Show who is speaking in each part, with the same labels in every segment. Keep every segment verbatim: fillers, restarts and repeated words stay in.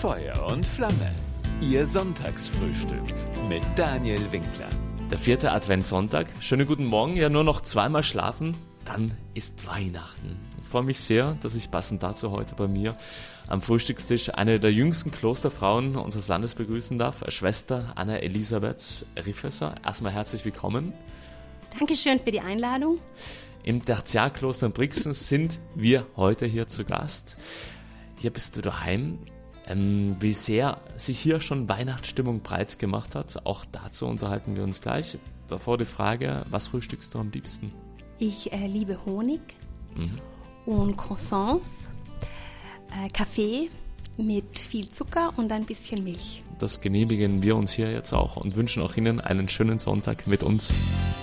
Speaker 1: Feuer und Flamme. Ihr Sonntagsfrühstück mit Daniel Winkler.
Speaker 2: Der vierte Adventssonntag. Schönen guten Morgen. Ja, nur noch zweimal schlafen, dann ist Weihnachten. Ich freue mich sehr, dass ich passend dazu heute bei mir am Frühstückstisch eine der jüngsten Klosterfrauen unseres Landes begrüßen darf, Schwester Anna Elisabeth Riffesser. Erstmal herzlich willkommen.
Speaker 3: Dankeschön für die Einladung.
Speaker 2: Im Tertiarkloster in Brixen sind wir heute hier zu Gast. Hier bist du daheim. Ähm, wie sehr sich hier schon Weihnachtsstimmung breit gemacht hat, auch dazu unterhalten wir uns gleich. Davor die Frage, was frühstückst du am liebsten?
Speaker 3: Ich äh, liebe Honig mhm. und Croissants, äh, Kaffee mit viel Zucker und ein bisschen Milch.
Speaker 2: Das genehmigen wir uns hier jetzt auch und wünschen auch Ihnen einen schönen Sonntag mit uns.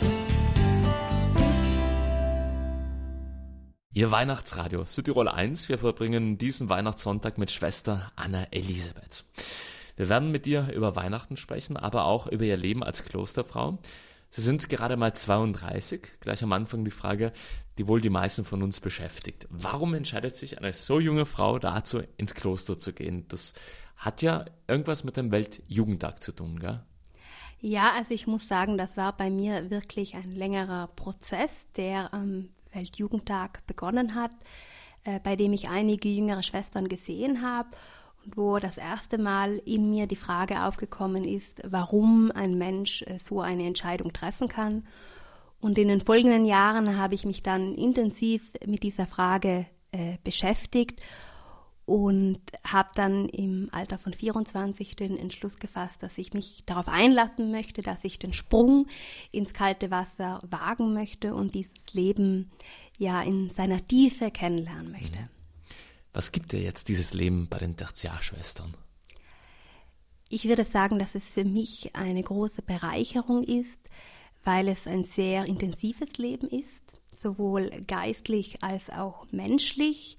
Speaker 2: Ihr Weihnachtsradio Südtirol eins, wir verbringen diesen Weihnachtssonntag mit Schwester Anna Elisabeth. Wir werden mit ihr über Weihnachten sprechen, aber auch über ihr Leben als Klosterfrau. Sie sind gerade mal zweiunddreißig, gleich am Anfang die Frage, die wohl die meisten von uns beschäftigt. Warum entscheidet sich eine so junge Frau dazu, ins Kloster zu gehen? Das hat ja irgendwas mit dem Weltjugendtag zu tun, gell?
Speaker 3: Ja, also ich muss sagen, das war bei mir wirklich ein längerer Prozess, der am ähm, Weltjugendtag begonnen hat, äh, bei dem ich einige jüngere Schwestern gesehen habe und wo das erste Mal in mir die Frage aufgekommen ist, warum ein Mensch äh, so eine Entscheidung treffen kann. Und in den folgenden Jahren habe ich mich dann intensiv mit dieser Frage äh, beschäftigt und habe dann im Alter von vierundzwanzig den Entschluss gefasst, dass ich mich darauf einlassen möchte, dass ich den Sprung ins kalte Wasser wagen möchte und dieses Leben ja in seiner Tiefe kennenlernen möchte.
Speaker 2: Was gibt dir jetzt dieses Leben bei den Tertiarschwestern?
Speaker 3: Ich würde sagen, dass es für mich eine große Bereicherung ist, weil es ein sehr intensives Leben ist, sowohl geistlich als auch menschlich.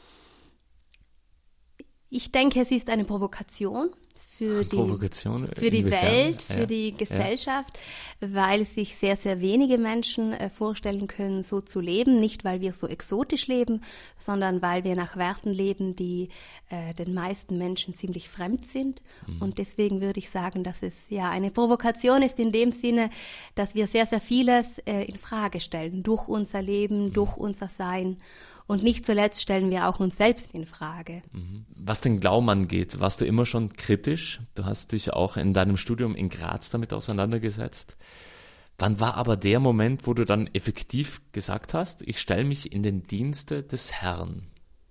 Speaker 3: Ich denke, es ist eine Provokation für die,
Speaker 2: Provokation,
Speaker 3: für die Welt,
Speaker 2: ja.
Speaker 3: für die Gesellschaft, ja. Weil sich sehr, sehr wenige Menschen äh, vorstellen können, so zu leben. Nicht, weil wir so exotisch leben, sondern weil wir nach Werten leben, die äh, den meisten Menschen ziemlich fremd sind. Mhm. Und deswegen würde ich sagen, dass es ja eine Provokation ist in dem Sinne, dass wir sehr, sehr vieles äh, in Frage stellen, durch unser Leben, mhm. durch unser Sein. Und nicht zuletzt stellen wir auch uns selbst in Frage.
Speaker 2: Was den Glauben angeht, warst du immer schon kritisch. Du hast dich auch in deinem Studium in Graz damit auseinandergesetzt. Wann war aber der Moment, wo du dann effektiv gesagt hast, ich stelle mich in den Dienste des Herrn?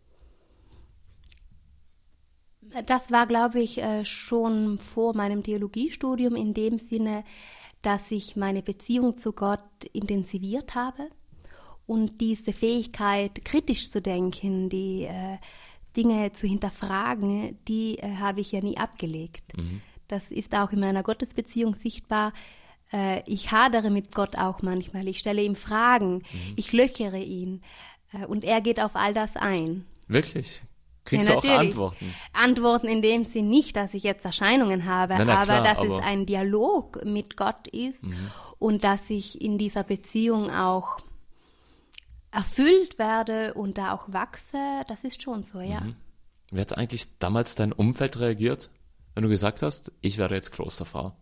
Speaker 3: Das war, glaube ich, schon vor meinem Theologiestudium in dem Sinne, dass ich meine Beziehung zu Gott intensiviert habe. Und diese Fähigkeit, kritisch zu denken, die äh, Dinge zu hinterfragen, die äh, habe ich ja nie abgelegt. Mhm. Das ist auch in meiner Gottesbeziehung sichtbar. Äh, ich hadere mit Gott auch manchmal. Ich stelle ihm Fragen, mhm. ich löchere ihn äh, und er geht auf all das ein.
Speaker 2: Wirklich? Kriegst
Speaker 3: ja,
Speaker 2: du auch Antworten?
Speaker 3: Antworten in dem Sinn nicht, dass ich jetzt Erscheinungen habe,
Speaker 2: na, na,
Speaker 3: aber
Speaker 2: klar,
Speaker 3: dass
Speaker 2: aber
Speaker 3: es ein Dialog mit Gott ist mhm. und dass ich in dieser Beziehung auch erfüllt werde und da auch wachse, das ist schon so, ja.
Speaker 2: Mhm. Wie hat eigentlich damals dein Umfeld reagiert, wenn du gesagt hast, ich werde jetzt Klosterfrau?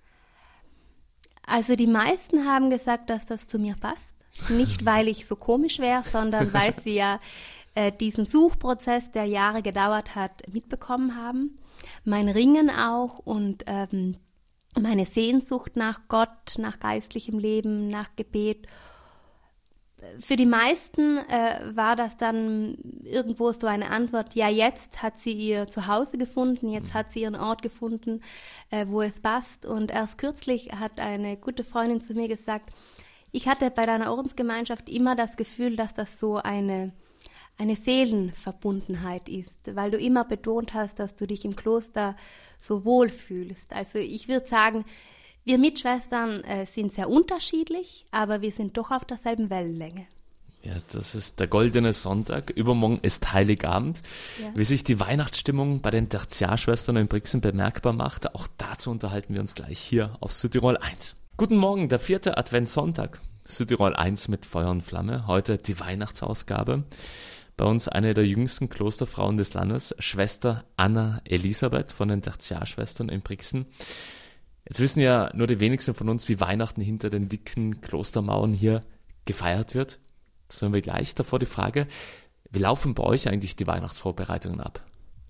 Speaker 3: Also die meisten haben gesagt, dass das zu mir passt. Nicht, weil ich so komisch wäre, sondern weil sie ja äh, diesen Suchprozess, der Jahre gedauert hat, mitbekommen haben. Mein Ringen auch und ähm, meine Sehnsucht nach Gott, nach geistlichem Leben, nach Gebet. Für die meisten äh, war das dann irgendwo so eine Antwort, ja, jetzt hat sie ihr Zuhause gefunden, jetzt hat sie ihren Ort gefunden, äh, wo es passt. Und erst kürzlich hat eine gute Freundin zu mir gesagt, ich hatte bei deiner Ordensgemeinschaft immer das Gefühl, dass das so eine, eine Seelenverbundenheit ist, weil du immer betont hast, dass du dich im Kloster so wohl fühlst. Also ich würde sagen, wir Mitschwestern äh, sind sehr unterschiedlich, aber wir sind doch auf derselben Wellenlänge.
Speaker 2: Ja, das ist der goldene Sonntag. Übermorgen ist Heiligabend. Ja. Wie sich die Weihnachtsstimmung bei den Tertiarschwestern in Brixen bemerkbar macht, auch dazu unterhalten wir uns gleich hier auf Südtirol eins. Guten Morgen, der vierte Adventssonntag. Südtirol eins mit Feuer und Flamme. Heute die Weihnachtsausgabe. Bei uns eine der jüngsten Klosterfrauen des Landes, Schwester Anna Elisabeth von den Tertiarschwestern in Brixen. Jetzt wissen ja nur die wenigsten von uns, wie Weihnachten hinter den dicken Klostermauern hier gefeiert wird. Sollen wir gleich davor die Frage, wie laufen bei euch eigentlich die Weihnachtsvorbereitungen ab?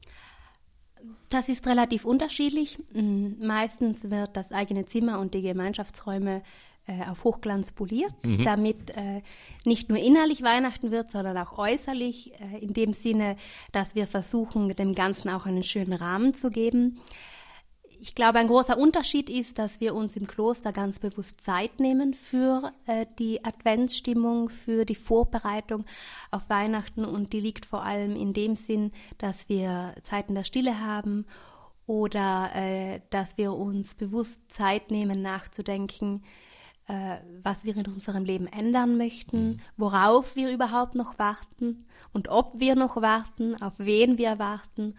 Speaker 3: Das ist relativ unterschiedlich. Meistens wird das eigene Zimmer und die Gemeinschaftsräume äh, auf Hochglanz poliert, mhm. damit äh, nicht nur innerlich Weihnachten wird, sondern auch äußerlich, äh, in dem Sinne, dass wir versuchen, dem Ganzen auch einen schönen Rahmen zu geben. Ich glaube, ein großer Unterschied ist, dass wir uns im Kloster ganz bewusst Zeit nehmen für äh, die Adventsstimmung, für die Vorbereitung auf Weihnachten, und die liegt vor allem in dem Sinn, dass wir Zeiten der Stille haben oder äh, dass wir uns bewusst Zeit nehmen, nachzudenken, äh, was wir in unserem Leben ändern möchten, worauf wir überhaupt noch warten und ob wir noch warten, auf wen wir warten.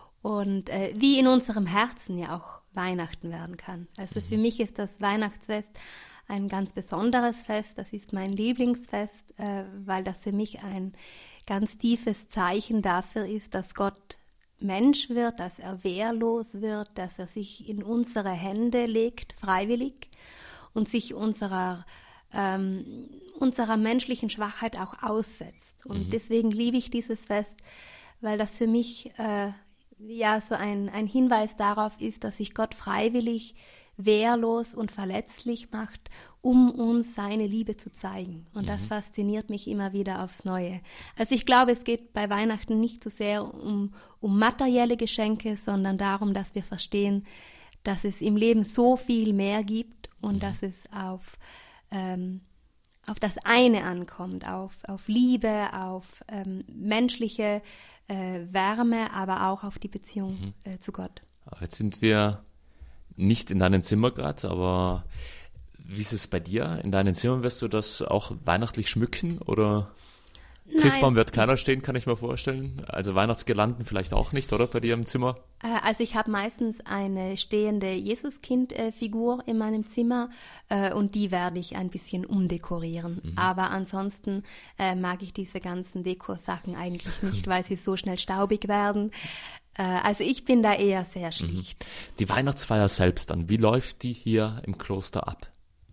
Speaker 3: Und äh, wie in unserem Herzen ja auch Weihnachten werden kann. Also für mich ist das Weihnachtsfest ein ganz besonderes Fest. Das ist mein Lieblingsfest, äh, weil das für mich ein ganz tiefes Zeichen dafür ist, dass Gott Mensch wird, dass er wehrlos wird, dass er sich in unsere Hände legt, freiwillig, und sich unserer, ähm, unserer menschlichen Schwachheit auch aussetzt. Und mhm. deswegen liebe ich dieses Fest, weil das für mich äh, ja so ein, ein Hinweis darauf ist, dass sich Gott freiwillig, wehrlos und verletzlich macht, um uns seine Liebe zu zeigen. Und mhm. das fasziniert mich immer wieder aufs Neue. Also ich glaube, es geht bei Weihnachten nicht so sehr um, um materielle Geschenke, sondern darum, dass wir verstehen, dass es im Leben so viel mehr gibt und mhm. dass es auf, ähm, auf das eine ankommt, auf, auf Liebe, auf ähm, menschliche äh, Wärme, aber auch auf die Beziehung mhm. äh, zu Gott.
Speaker 2: Jetzt sind wir nicht in deinem Zimmer gerade, aber wie ist es bei dir? In deinem Zimmer wirst du das auch weihnachtlich schmücken oder? Nein. Christbaum wird keiner stehen, kann ich mir vorstellen. Also Weihnachtsgirlanden vielleicht auch nicht, oder, bei dir im Zimmer?
Speaker 3: Also ich habe meistens eine stehende Jesuskind-Figur in meinem Zimmer äh, und die werde ich ein bisschen umdekorieren. Mhm. Aber ansonsten äh, mag ich diese ganzen Dekosachen eigentlich nicht, weil sie so schnell staubig werden. Äh, also ich bin da eher sehr schlicht.
Speaker 2: Mhm. Die Weihnachtsfeier selbst dann, wie läuft die hier im Kloster ab?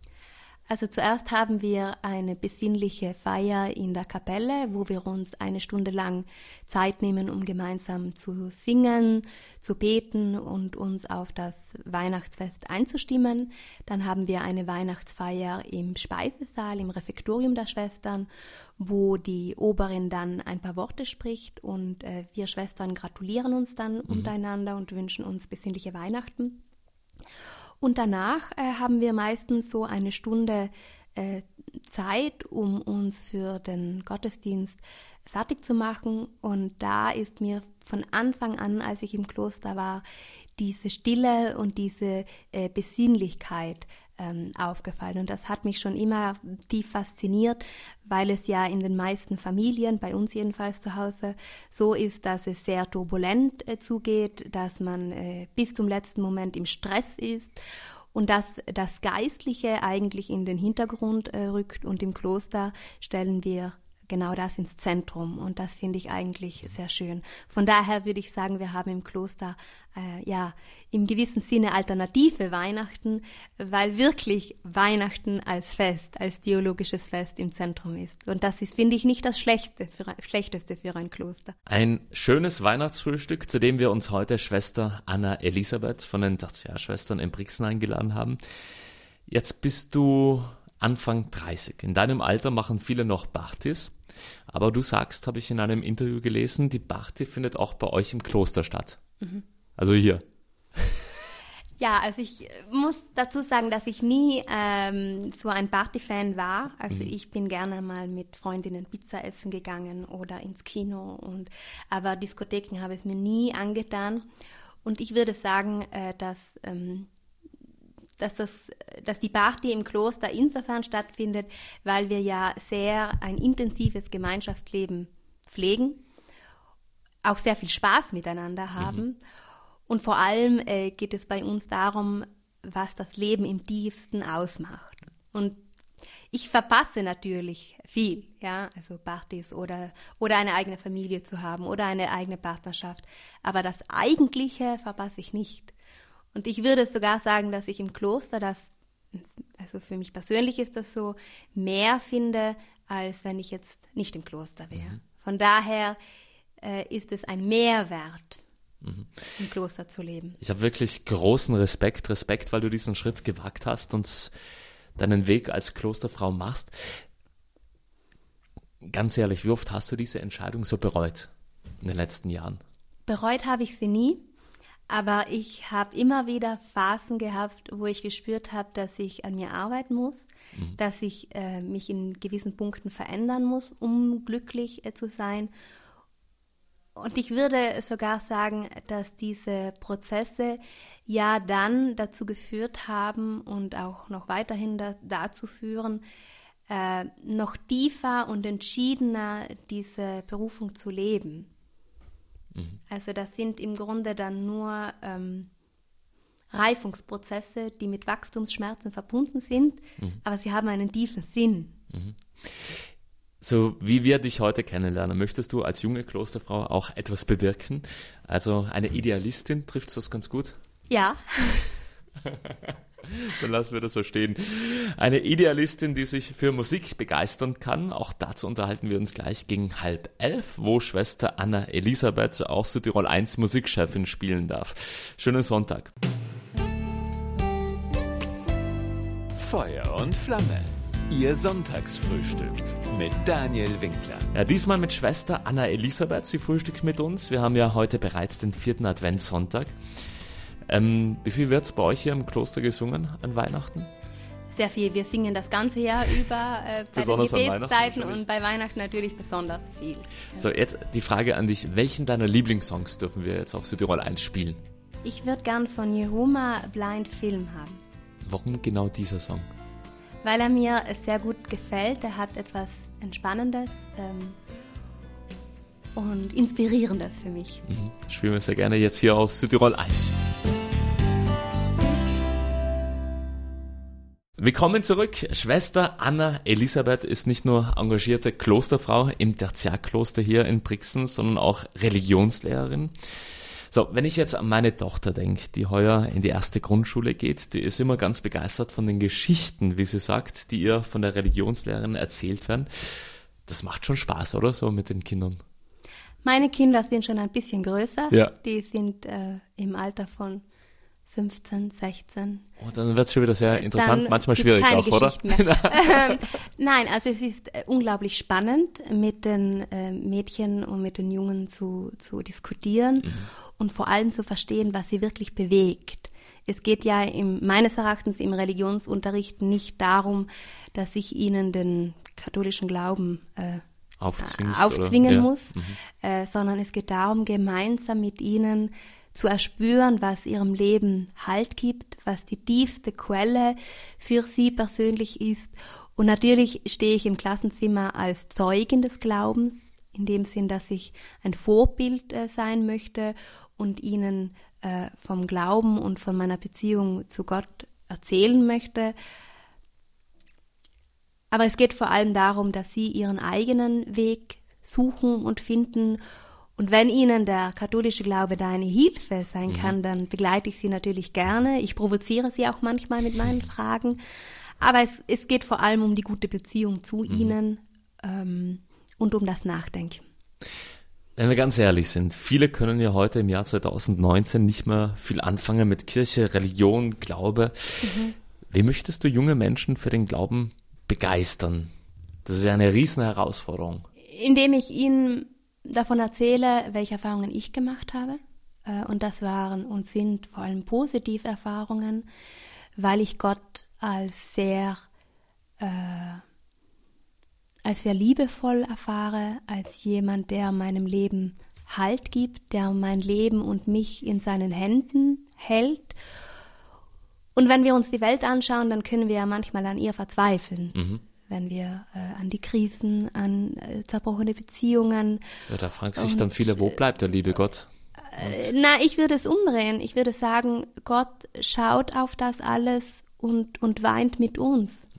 Speaker 3: Also zuerst haben wir eine besinnliche Feier in der Kapelle, wo wir uns eine Stunde lang Zeit nehmen, um gemeinsam zu singen, zu beten und uns auf das Weihnachtsfest einzustimmen. Dann haben wir eine Weihnachtsfeier im Speisesaal, im Refektorium der Schwestern, wo die Oberin dann ein paar Worte spricht und äh, wir Schwestern gratulieren uns dann mhm. untereinander und wünschen uns besinnliche Weihnachten. Und danach äh, haben wir meistens so eine Stunde äh, Zeit, um uns für den Gottesdienst fertig zu machen. Und da ist mir von Anfang an, als ich im Kloster war, diese Stille und diese äh, Besinnlichkeit ähm, aufgefallen. Und das hat mich schon immer tief fasziniert, weil es ja in den meisten Familien, bei uns jedenfalls zu Hause, so ist, dass es sehr turbulent äh, zugeht, dass man äh, bis zum letzten Moment im Stress ist und dass das Geistliche eigentlich in den Hintergrund äh, rückt. Und im Kloster stellen wir genau das ins Zentrum und das finde ich eigentlich sehr schön. Von daher würde ich sagen, wir haben im Kloster äh, ja im gewissen Sinne alternative Weihnachten, weil wirklich Weihnachten als Fest, als theologisches Fest im Zentrum ist. Und das ist, finde ich, nicht das Schlechteste für, Schlechteste für ein Kloster.
Speaker 2: Ein schönes Weihnachtsfrühstück, zu dem wir uns heute Schwester Anna Elisabeth von den Tertiarschwestern in Brixen eingeladen haben. Jetzt bist du Anfang dreißig. In deinem Alter machen viele noch Bachtis. Aber du sagst, habe ich in einem Interview gelesen, die Bachti findet auch bei euch im Kloster statt. Mhm. Also hier.
Speaker 3: Ja, also ich muss dazu sagen, dass ich nie ähm, so ein Bachti-Fan war. Also mhm. ich bin gerne mal mit Freundinnen Pizza essen gegangen oder ins Kino. Und, aber Diskotheken habe ich mir nie angetan. Und ich würde sagen, äh, dass... Ähm, dass, das, dass die Bachti im Kloster insofern stattfindet, weil wir ja sehr ein intensives Gemeinschaftsleben pflegen, auch sehr viel Spaß miteinander haben. Mhm. Und vor allem äh, geht es bei uns darum, was das Leben im tiefsten ausmacht. Und Ich verpasse natürlich viel, ja, also Partys oder, oder eine eigene Familie zu haben oder eine eigene Partnerschaft. Aber das Eigentliche verpasse ich nicht. Und ich würde sogar sagen, dass ich im Kloster das, also für mich persönlich ist das so, mehr finde, als wenn ich jetzt nicht im Kloster wäre. Mhm. Von daher äh, ist es ein Mehrwert, mhm. im Kloster zu leben.
Speaker 2: Ich habe wirklich großen Respekt, Respekt, weil du diesen Schritt gewagt hast und deinen Weg als Klosterfrau machst. Ganz ehrlich, wie oft hast du diese Entscheidung so bereut in den letzten Jahren?
Speaker 3: Bereut habe ich sie nie, aber ich habe immer wieder Phasen gehabt, wo ich gespürt habe, dass ich an mir arbeiten muss, mhm. dass ich äh, mich in gewissen Punkten verändern muss, um glücklich äh, zu sein. Und ich würde sogar sagen, dass diese Prozesse ja dann dazu geführt haben und auch noch weiterhin da, dazu führen, äh, noch tiefer und entschiedener diese Berufung zu leben. Mhm. Also das sind im Grunde dann nur ähm, Reifungsprozesse, die mit Wachstumsschmerzen verbunden sind, mhm. aber sie haben einen tiefen Sinn.
Speaker 2: Mhm. So wie wir dich heute kennenlernen, möchtest du als junge Klosterfrau auch etwas bewirken? Also eine Idealistin, trifft es das ganz gut?
Speaker 3: Ja.
Speaker 2: Dann lassen wir das so stehen. Eine Idealistin, die sich für Musik begeistern kann. Auch dazu unterhalten wir uns gleich gegen halb elf, wo Schwester Anna Elisabeth, auch Südtirol eins Musikchefin, spielen darf. Schönen Sonntag.
Speaker 1: Feuer und Flamme. Ihr Sonntagsfrühstück mit Daniel Winkler.
Speaker 2: Ja, diesmal mit Schwester Anna Elisabeth. Sie frühstückt mit uns. Wir haben ja heute bereits den vierten Adventssonntag. Ähm, wie viel wird es bei euch hier im Kloster gesungen an Weihnachten?
Speaker 3: Sehr viel. Wir singen das ganze Jahr über äh, bei
Speaker 2: besonders
Speaker 3: den Gebetszeiten und bei Weihnachten natürlich besonders viel. Ja.
Speaker 2: So, jetzt die Frage an dich. Welchen deiner Lieblingssongs dürfen wir jetzt auf Südtirol eins spielen?
Speaker 3: Ich würde gern von Jeruma Blind Film haben.
Speaker 2: Warum genau dieser Song?
Speaker 3: Weil er mir sehr gut gefällt. Er hat etwas Entspannendes ähm, und Inspirierendes für mich.
Speaker 2: Mhm. Spielen wir sehr gerne jetzt hier auf Südtirol eins. Willkommen zurück. Schwester Anna Elisabeth ist nicht nur engagierte Klosterfrau im Tertiarkloster hier in Brixen, sondern auch Religionslehrerin. So, wenn ich jetzt an meine Tochter denke, die heuer in die erste Grundschule geht, die ist immer ganz begeistert von den Geschichten, wie sie sagt, die ihr von der Religionslehrerin erzählt werden. Das macht schon Spaß, oder so mit den Kindern?
Speaker 3: Meine Kinder sind schon ein bisschen größer.
Speaker 2: Ja.
Speaker 3: Die sind äh, im Alter von fünfzehn, sechzehn.
Speaker 2: Oh, dann wird es schon wieder sehr interessant,
Speaker 3: dann
Speaker 2: manchmal schwierig auch, oder?
Speaker 3: ähm, nein, also es ist äh, unglaublich spannend, mit den äh, Mädchen und mit den Jungen zu, zu diskutieren mhm. und vor allem zu verstehen, was sie wirklich bewegt. Es geht ja im, meines Erachtens im Religionsunterricht nicht darum, dass ich ihnen den katholischen Glauben äh,
Speaker 2: Aufzwingst,
Speaker 3: aufzwingen
Speaker 2: oder?
Speaker 3: muss,
Speaker 2: ja. mhm.
Speaker 3: äh, sondern es geht darum, gemeinsam mit ihnen zu erspüren, was ihrem Leben Halt gibt, was die tiefste Quelle für sie persönlich ist. Und natürlich stehe ich im Klassenzimmer als Zeugin des Glaubens, in dem Sinn, dass ich ein Vorbild äh, sein möchte und ihnen äh, vom Glauben und von meiner Beziehung zu Gott erzählen möchte. Aber es geht vor allem darum, dass sie ihren eigenen Weg suchen und finden. Und wenn ihnen der katholische Glaube da eine Hilfe sein kann, dann begleite ich sie natürlich gerne. Ich provoziere sie auch manchmal mit meinen Fragen. Aber es, es geht vor allem um die gute Beziehung zu mhm. ihnen ähm, und um das Nachdenken.
Speaker 2: Wenn wir ganz ehrlich sind, viele können ja heute im Jahr zwanzig neunzehn nicht mehr viel anfangen mit Kirche, Religion, Glaube. Mhm. Wie möchtest du junge Menschen für den Glauben begeistern? Das ist ja eine riesen Herausforderung.
Speaker 3: Indem ich ihnen davon erzähle, welche Erfahrungen ich gemacht habe. Und das waren und sind vor allem positive Erfahrungen, weil ich Gott als sehr, äh, als sehr liebevoll erfahre, als jemand, der meinem Leben Halt gibt, der mein Leben und mich in seinen Händen hält. Und wenn wir uns die Welt anschauen, dann können wir ja manchmal an ihr verzweifeln. Mhm. Wenn wir äh, an die Krisen, an äh, zerbrochene Beziehungen.
Speaker 2: Ja, da fragen sich dann viele, wo bleibt der liebe Gott?
Speaker 3: Äh, na, ich würde es umdrehen. Ich würde sagen, Gott schaut auf das alles und, und weint mit uns.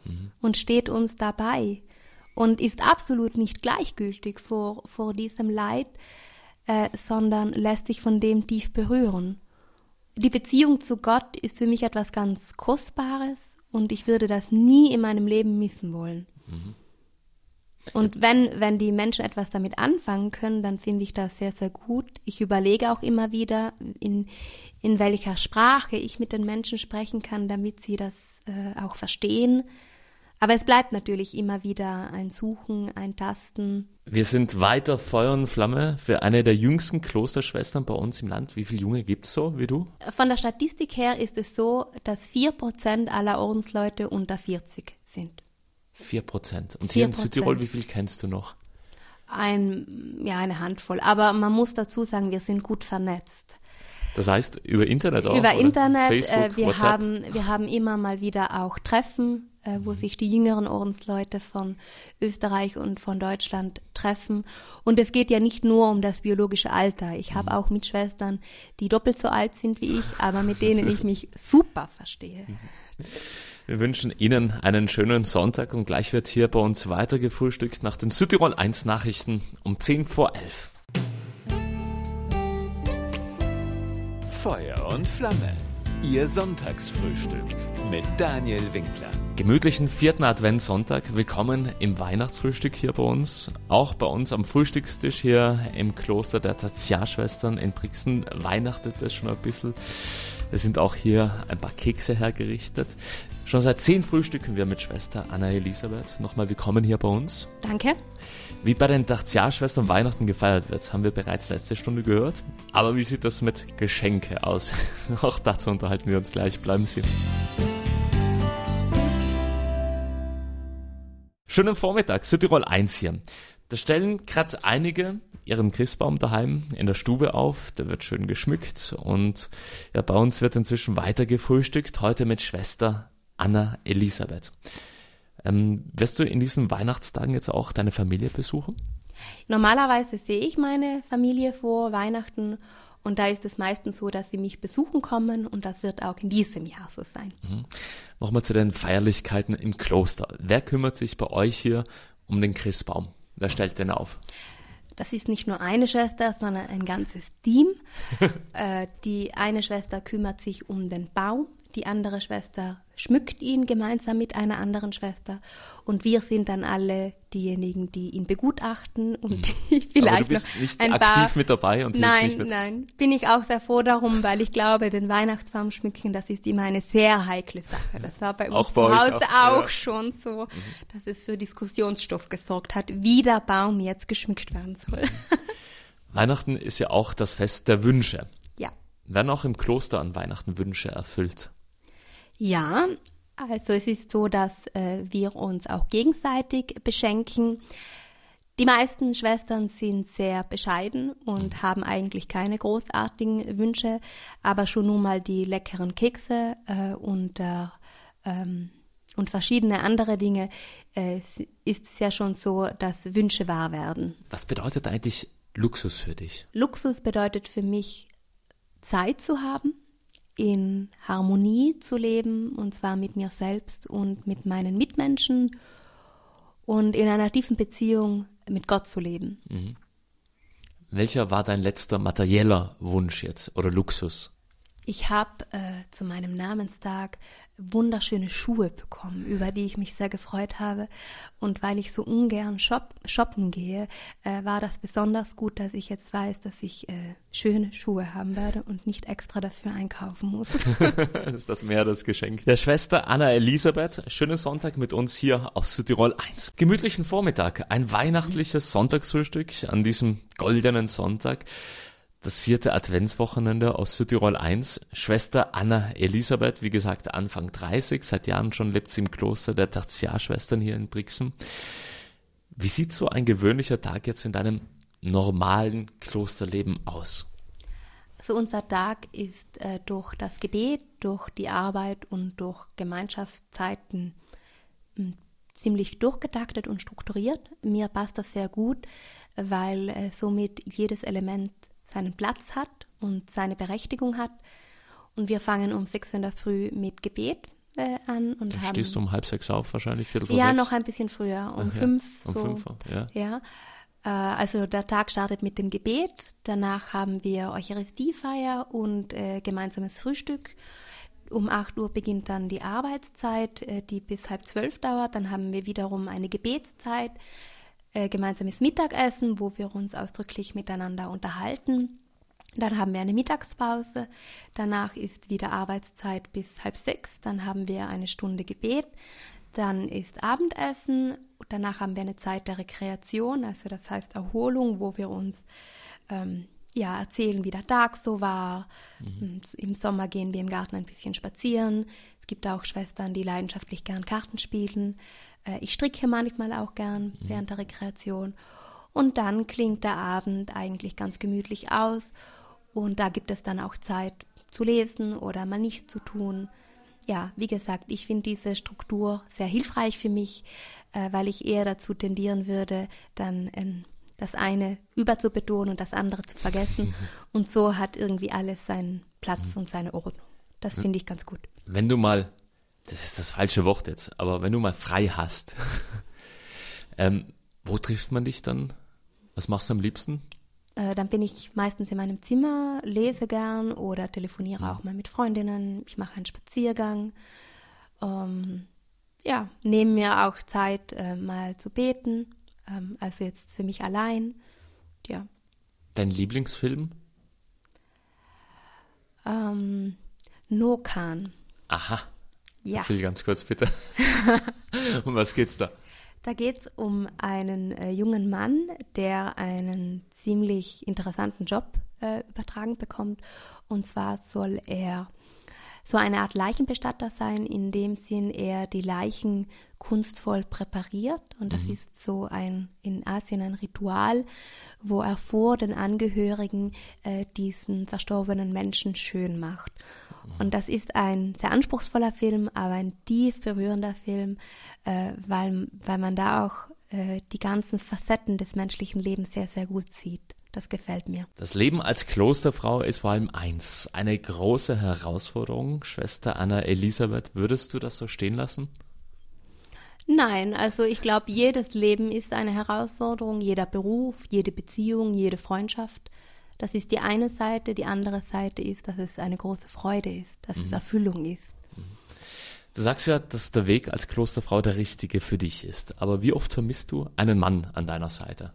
Speaker 3: mhm. und steht uns dabei und ist absolut nicht gleichgültig vor, vor diesem Leid, äh, sondern lässt sich von dem tief berühren. Die Beziehung zu Gott ist für mich etwas ganz Kostbares und ich würde das nie in meinem Leben missen wollen. Mhm. Und wenn, wenn die Menschen etwas damit anfangen können, dann finde ich das sehr, sehr gut. Ich überlege auch immer wieder, in, in welcher Sprache ich mit den Menschen sprechen kann, damit sie das äh, auch verstehen. Aber es bleibt natürlich immer wieder ein Suchen, ein Tasten.
Speaker 2: Wir sind weiter Feuer und Flamme für eine der jüngsten Klosterschwestern bei uns im Land. Wie viele Junge gibt es so wie du?
Speaker 3: Von der Statistik her ist es so, dass vier Prozent aller Ordensleute unter vierzig sind.
Speaker 2: Vier Prozent. Und
Speaker 3: vier
Speaker 2: hier in
Speaker 3: Prozent.
Speaker 2: Südtirol, wie viel kennst du noch?
Speaker 3: Ein, ja, eine Handvoll. Aber man muss dazu sagen, wir sind gut vernetzt.
Speaker 2: Das heißt, über Internet auch?
Speaker 3: Über
Speaker 2: oder?
Speaker 3: Internet.
Speaker 2: Facebook,
Speaker 3: äh, wir,
Speaker 2: WhatsApp?
Speaker 3: haben, wir haben immer mal wieder auch Treffen, äh, wo sich die jüngeren Ordensleute von Österreich und von Deutschland treffen. Und es geht ja nicht nur um das biologische Alter. Ich habe auch Mitschwestern, die doppelt so alt sind wie ich, aber mit denen ich mich super verstehe.
Speaker 2: Wir wünschen Ihnen einen schönen Sonntag und gleich wird hier bei uns weiter gefrühstückt nach den Südtirol eins Nachrichten um zehn vor elf.
Speaker 1: Feuer und Flamme. Ihr Sonntagsfrühstück mit Daniel Winkler.
Speaker 2: Gemütlichen vierten Adventssonntag. Willkommen im Weihnachtsfrühstück hier bei uns. Auch bei uns am Frühstückstisch hier im Kloster der Tertiarschwestern in Brixen weihnachtet es schon ein bisschen. Es sind auch hier ein paar Kekse hergerichtet. Schon seit zehn frühstücken wir mit Schwester Anna Elisabeth. Nochmal willkommen hier bei uns.
Speaker 3: Danke.
Speaker 2: Wie bei den Tertiarschwestern Weihnachten gefeiert wird, haben wir bereits letzte Stunde gehört. Aber wie sieht das mit Geschenke aus? Auch dazu unterhalten wir uns gleich. Bleiben Sie. Schönen Vormittag, Südtirol eins hier. Da stellen gerade einige ihren Christbaum daheim in der Stube auf. Der wird schön geschmückt und ja, bei uns wird inzwischen weiter gefrühstückt. Heute mit Schwester Anna Elisabeth. Ähm, wirst du in diesen Weihnachtstagen jetzt auch deine Familie besuchen?
Speaker 3: Normalerweise sehe ich meine Familie vor Weihnachten und da ist es meistens so, dass sie mich besuchen kommen und das wird auch in diesem Jahr so sein.
Speaker 2: Mhm. Nochmal zu den Feierlichkeiten im Kloster. Wer kümmert sich bei euch hier um den Christbaum? Wer stellt den auf?
Speaker 3: Das ist nicht nur eine Schwester, sondern ein ganzes Team. äh, die eine Schwester kümmert sich um den Baum, die andere Schwester schmückt ihn gemeinsam mit einer anderen Schwester und wir sind dann alle diejenigen, die ihn begutachten und die vielleicht
Speaker 2: Aber du bist
Speaker 3: noch
Speaker 2: nicht
Speaker 3: ein
Speaker 2: aktiv
Speaker 3: paar
Speaker 2: mit dabei und
Speaker 3: nein,
Speaker 2: hilfst nicht mit?
Speaker 3: Nein, bin ich auch sehr froh darum, weil ich glaube, den Weihnachtsbaum schmücken, das ist immer eine sehr heikle Sache. Das war bei uns
Speaker 2: auch bei
Speaker 3: zu
Speaker 2: euch
Speaker 3: Hause
Speaker 2: auch,
Speaker 3: auch
Speaker 2: ja.
Speaker 3: schon so, mhm. dass es für Diskussionsstoff gesorgt hat, wie der Baum jetzt geschmückt werden soll.
Speaker 2: Weihnachten ist ja auch das Fest der Wünsche.
Speaker 3: Ja.
Speaker 2: Werden auch im Kloster an Weihnachten Wünsche erfüllt?
Speaker 3: Ja, also es ist so, dass äh, wir uns auch gegenseitig beschenken. Die meisten Schwestern sind sehr bescheiden und mhm. haben eigentlich keine großartigen Wünsche, aber schon nun mal die leckeren Kekse äh, und, äh, ähm, und verschiedene andere Dinge äh, ist es ja schon so, dass Wünsche wahr werden.
Speaker 2: Was bedeutet eigentlich Luxus für dich?
Speaker 3: Luxus bedeutet für mich, Zeit zu haben, in Harmonie zu leben, und zwar mit mir selbst und mit meinen Mitmenschen und in einer tiefen Beziehung mit Gott zu leben.
Speaker 2: Mhm. Welcher war dein letzter materieller Wunsch jetzt oder Luxus?
Speaker 3: Ich habe äh, zu meinem Namenstag wunderschöne Schuhe bekommen, über die ich mich sehr gefreut habe. Und weil ich so ungern shop- shoppen gehe, äh, war das besonders gut, dass ich jetzt weiß, dass ich äh, schöne Schuhe haben werde und nicht extra dafür einkaufen muss.
Speaker 2: Ist das mehr das Geschenk der Schwester Anna Elisabeth. Schönen Sonntag mit uns hier auf Südtirol eins. Gemütlichen Vormittag, ein weihnachtliches Sonntagsfrühstück an diesem goldenen Sonntag. Das vierte Adventswochenende aus Südtirol eins. Schwester Anna Elisabeth, wie gesagt, Anfang dreißig, seit Jahren schon lebt sie im Kloster der Tertiarschwestern hier in Brixen. Wie sieht so ein gewöhnlicher Tag jetzt in deinem normalen Klosterleben aus?
Speaker 3: Also unser Tag ist äh, durch das Gebet, durch die Arbeit und durch Gemeinschaftszeiten mh, ziemlich durchgetaktet und strukturiert. Mir passt das sehr gut, weil äh, somit jedes Element seinen Platz hat und seine Berechtigung hat. Und wir fangen um sechs Uhr in der Früh mit Gebet äh, an. Und
Speaker 2: da
Speaker 3: haben,
Speaker 2: stehst du um halb sechs auf wahrscheinlich, viertel vor
Speaker 3: ja,
Speaker 2: sechs?
Speaker 3: noch ein bisschen früher, um
Speaker 2: Ach, ja.
Speaker 3: fünf.
Speaker 2: Um
Speaker 3: so.
Speaker 2: fünf, ja.
Speaker 3: Ja. Also der Tag startet mit dem Gebet, danach haben wir Eucharistiefeier und äh, gemeinsames Frühstück. Um acht Uhr beginnt dann die Arbeitszeit, äh, die bis halb zwölf dauert. Dann haben wir wiederum eine Gebetszeit, äh, gemeinsames Mittagessen, wo wir uns ausdrücklich miteinander unterhalten. Dann haben wir eine Mittagspause, danach ist wieder Arbeitszeit bis halb sechs, dann haben wir eine Stunde Gebet. Dann ist Abendessen, danach haben wir eine Zeit der Rekreation, also das heißt Erholung, wo wir uns ähm, ja, erzählen, wie der Tag so war. Mhm. Im Sommer gehen wir im Garten ein bisschen spazieren. Es gibt auch Schwestern, die leidenschaftlich gern Karten spielen. Äh, ich stricke manchmal auch gern mhm. während der Rekreation. Und dann klingt der Abend eigentlich ganz gemütlich aus. Und da gibt es dann auch Zeit zu lesen oder mal nichts zu tun. Ja, wie gesagt, ich finde diese Struktur sehr hilfreich für mich, äh, weil ich eher dazu tendieren würde, dann äh, das eine überzubetonen und das andere zu vergessen. Und so hat irgendwie alles seinen Platz und seine Ordnung. Das finde ich ganz gut.
Speaker 2: Wenn du mal, das ist das falsche Wort jetzt, aber wenn du mal frei hast, ähm, wo trifft man dich dann? Was machst du am liebsten?
Speaker 3: Dann bin ich meistens in meinem Zimmer, lese gern oder telefoniere ja. auch mal mit Freundinnen. Ich mache einen Spaziergang. Ähm, ja, nehme mir auch Zeit, äh, mal zu beten. Ähm, also jetzt für mich allein. Ja.
Speaker 2: Dein Lieblingsfilm?
Speaker 3: Ähm, Nokan.
Speaker 2: Aha.
Speaker 3: Ja.
Speaker 2: Erzähl ganz kurz bitte. Um was geht's da?
Speaker 3: Da geht es um einen äh, jungen Mann, der einen ziemlich interessanten Job äh, übertragen bekommt. Und zwar soll er so eine Art Leichenbestatter sein, in dem Sinn er die Leichen kunstvoll präpariert. Und das mhm. ist so ein in Asien ein Ritual, wo er vor den Angehörigen äh, diesen verstorbenen Menschen schön macht. Mhm. Und das ist ein sehr anspruchsvoller Film, aber ein tief berührender Film, äh, weil, weil man da auch äh, die ganzen Facetten des menschlichen Lebens sehr, sehr gut sieht. Das gefällt mir.
Speaker 2: Das Leben als Klosterfrau ist vor allem eins, eine große Herausforderung. Schwester Anna Elisabeth, würdest du das so stehen lassen?
Speaker 3: Nein, also ich glaube, jedes Leben ist eine Herausforderung, jeder Beruf, jede Beziehung, jede Freundschaft. Das ist die eine Seite, die andere Seite ist, dass es eine große Freude ist, dass mhm. es Erfüllung ist.
Speaker 2: Du sagst ja, dass der Weg als Klosterfrau der richtige für dich ist. Aber wie oft vermisst du einen Mann an deiner Seite?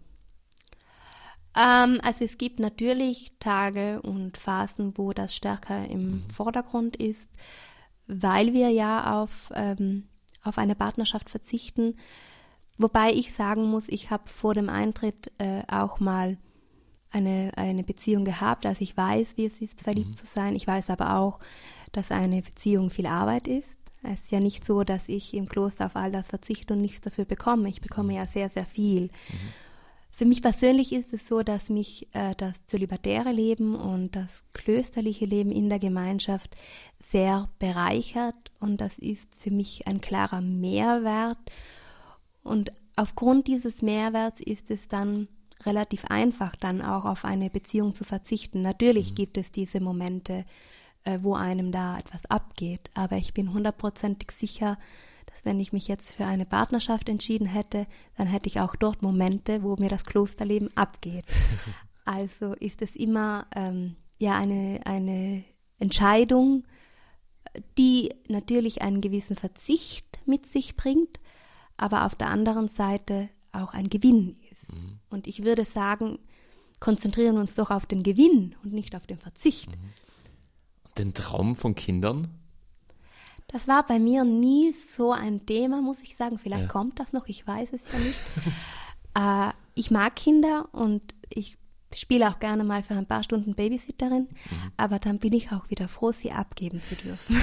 Speaker 3: Ähm, also es gibt natürlich Tage und Phasen, wo das stärker im mhm. Vordergrund ist, weil wir ja auf, ähm, auf eine Partnerschaft verzichten. Wobei ich sagen muss, ich habe vor dem Eintritt äh, auch mal eine, eine Beziehung gehabt. Also ich weiß, wie es ist, verliebt mhm. zu sein. Ich weiß aber auch, dass eine Beziehung viel Arbeit ist. Es ist ja nicht so, dass ich im Kloster auf all das verzichte und nichts dafür bekomme. Ich bekomme ja sehr, sehr viel. Mhm. Für mich persönlich ist es so, dass mich äh, das zölibatäre Leben und das klösterliche Leben in der Gemeinschaft sehr bereichert und das ist für mich ein klarer Mehrwert. Und aufgrund dieses Mehrwerts ist es dann relativ einfach, dann auch auf eine Beziehung zu verzichten. Natürlich mhm. gibt es diese Momente, äh, wo einem da etwas abgeht, aber ich bin hundertprozentig sicher, dass wenn ich mich jetzt für eine Partnerschaft entschieden hätte, dann hätte ich auch dort Momente, wo mir das Klosterleben abgeht. Also ist es immer ähm, ja eine, eine Entscheidung, die natürlich einen gewissen Verzicht mit sich bringt, aber auf der anderen Seite auch ein Gewinn ist. Mhm. Und ich würde sagen, konzentrieren wir uns doch auf den Gewinn und nicht auf den Verzicht.
Speaker 2: Mhm. Den Traum von Kindern?
Speaker 3: Das war bei mir nie so ein Thema, muss ich sagen. Vielleicht
Speaker 2: ja.
Speaker 3: kommt das noch, ich weiß es ja nicht. äh, ich mag Kinder und ich spiele auch gerne mal für ein paar Stunden Babysitterin, mhm. aber dann bin ich auch wieder froh, sie abgeben zu dürfen.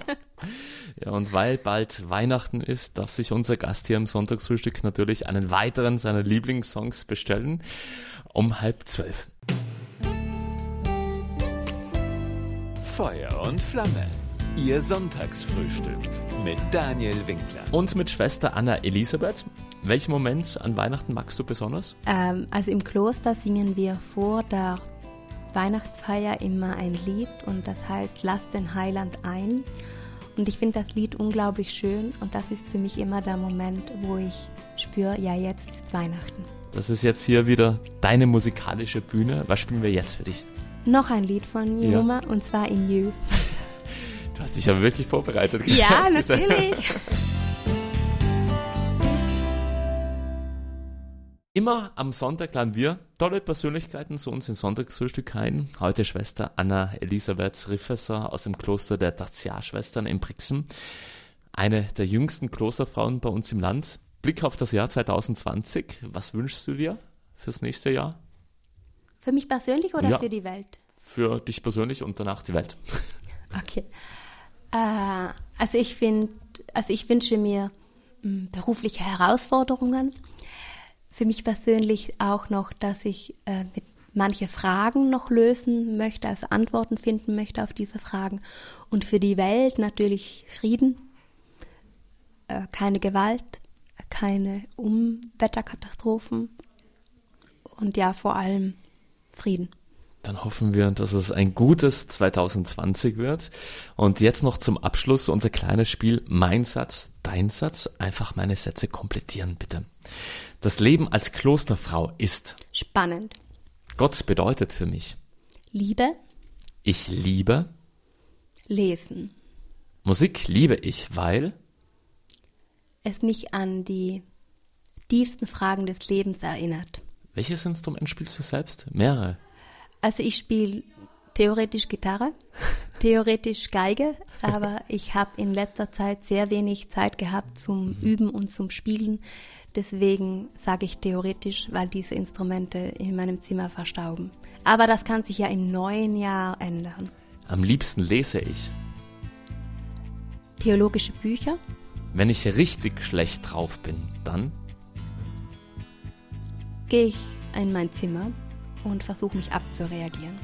Speaker 2: Ja, und weil bald Weihnachten ist, darf sich unser Gast hier im Sonntagsfrühstück natürlich einen weiteren seiner Lieblingssongs bestellen, um halb zwölf.
Speaker 1: Feuer und Flamme. Ihr Sonntagsfrühstück mit Daniel Winkler.
Speaker 2: Und mit Schwester Anna Elisabeth. Welchen Moment an Weihnachten magst du besonders?
Speaker 3: Ähm, also im Kloster singen wir vor der Weihnachtsfeier immer ein Lied und das heißt Lass den Heiland ein. Und ich finde das Lied unglaublich schön und das ist für mich immer der Moment, wo ich spüre, ja, jetzt ist Weihnachten.
Speaker 2: Das ist jetzt hier wieder deine musikalische Bühne. Was spielen wir jetzt für dich?
Speaker 3: Noch ein Lied von Yuma, ja. Und zwar In You.
Speaker 2: Du hast dich ja wirklich vorbereitet.
Speaker 3: Ja, natürlich.
Speaker 2: Immer am Sonntag laden wir tolle Persönlichkeiten zu uns ins Sonntagsfrühstück ein. Heute Schwester Anna Elisabeth Rifesser aus dem Kloster der Tertiarschwestern in Brixen. Eine der jüngsten Klosterfrauen bei uns im Land. Blick auf das Jahr zwanzig zwanzig. Was wünschst du dir fürs nächste Jahr?
Speaker 3: Für mich persönlich oder
Speaker 2: ja,
Speaker 3: für die Welt?
Speaker 2: Für dich persönlich und danach die Welt.
Speaker 3: Okay. Äh, also ich finde, also ich wünsche mir mh, berufliche Herausforderungen. Für mich persönlich auch noch, dass ich äh, mit manche Fragen noch lösen möchte, also Antworten finden möchte auf diese Fragen. Und für die Welt natürlich Frieden, äh, keine Gewalt, keine Umwetterkatastrophen und ja, vor allem Frieden.
Speaker 2: Dann hoffen wir, dass es ein gutes zwanzig zwanzig wird. Und jetzt noch zum Abschluss unser kleines Spiel Mein Satz, Dein Satz. Einfach meine Sätze komplettieren, bitte. Das Leben als Klosterfrau ist
Speaker 3: spannend.
Speaker 2: Gott bedeutet für mich
Speaker 3: Liebe.
Speaker 2: Ich liebe
Speaker 3: Lesen.
Speaker 2: Musik liebe ich, weil
Speaker 3: es mich an die tiefsten Fragen des Lebens erinnert.
Speaker 2: Welches Instrument spielst du selbst? Mehrere.
Speaker 3: Also ich spiele theoretisch Gitarre, theoretisch Geige, aber ich habe in letzter Zeit sehr wenig Zeit gehabt zum Üben und zum Spielen. Deswegen sage ich theoretisch, weil diese Instrumente in meinem Zimmer verstauben. Aber das kann sich ja im neuen Jahr ändern.
Speaker 2: Am liebsten lese ich
Speaker 3: theologische Bücher.
Speaker 2: Wenn ich richtig schlecht drauf bin, dann
Speaker 3: gehe ich in mein Zimmer und versuche mich abzureagieren.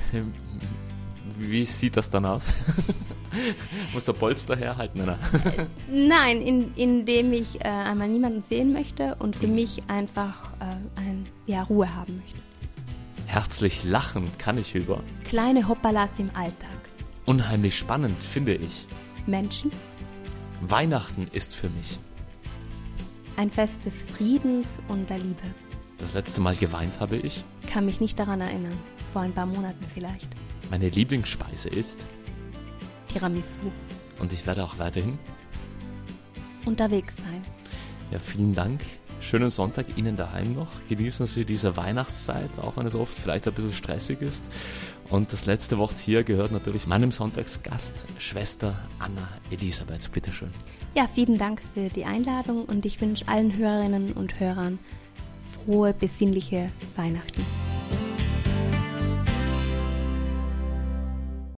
Speaker 2: Wie sieht das dann aus? Muss der Polster herhalten? Oder?
Speaker 3: Nein, in, indem ich äh, einmal niemanden sehen möchte und für mich einfach äh, ein, ja, Ruhe haben möchte.
Speaker 2: Herzlich lachen kann ich über
Speaker 3: kleine Hoppalas im Alltag.
Speaker 2: Unheimlich spannend finde ich
Speaker 3: Menschen.
Speaker 2: Weihnachten ist für mich
Speaker 3: ein Fest des Friedens und der Liebe.
Speaker 2: Das letzte Mal geweint habe ich.
Speaker 3: Kann mich nicht daran erinnern. Vor ein paar Monaten vielleicht.
Speaker 2: Meine Lieblingsspeise ist
Speaker 3: Tiramisu.
Speaker 2: Und ich werde auch weiterhin
Speaker 3: unterwegs sein.
Speaker 2: Ja, vielen Dank. Schönen Sonntag Ihnen daheim noch. Genießen Sie diese Weihnachtszeit, auch wenn es oft vielleicht ein bisschen stressig ist. Und das letzte Wort hier gehört natürlich meinem Sonntagsgast, Schwester Anna Elisabeth. Bitteschön.
Speaker 3: Ja, vielen Dank für die Einladung und ich wünsche allen Hörerinnen und Hörern frohe, besinnliche Weihnachten.